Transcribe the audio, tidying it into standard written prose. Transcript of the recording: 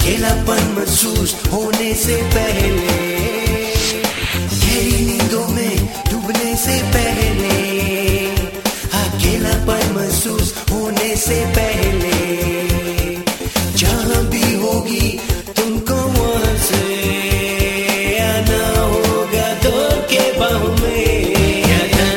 अकेलापन महसूस होने से पहले, गहरी नींदों में डूबने से पहले, अकेलापन महसूस होने से पहले